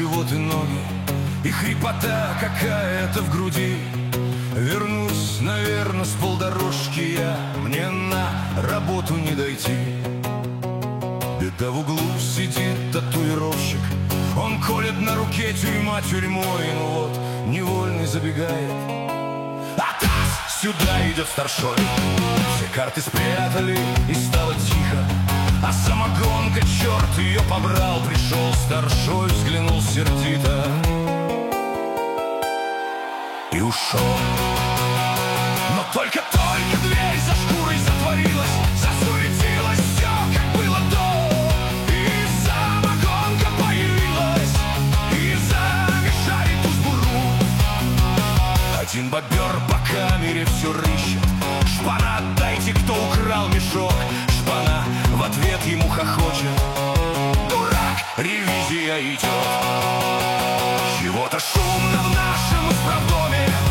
живот и ноги, и хрипота какая-то в груди. Вернусь, наверное, с полдорожки я, мне на работу не дойти. Беда, в углу сидит татуировщик, он колет на руке тюрьма тюрьмой. Ну вот, невольный забегает, Атас! Сюда идет старшой. Все карты спрятали, и стало тихо, а самогонка, черт ее побрал. Пришел старшой, взглянул сердито и ушел. Но только-только дверь за шкурой затворилась, засуетилось все, как было до. И самогонка появилась, и замешали тузбуру. Один бобер по камере все рыщет. Шпана, отдайте, кто украл мешок. Шпана в ответ ему хохочет. Дурак, ревизия идет. Чего-то шумно в нашем исправдоме.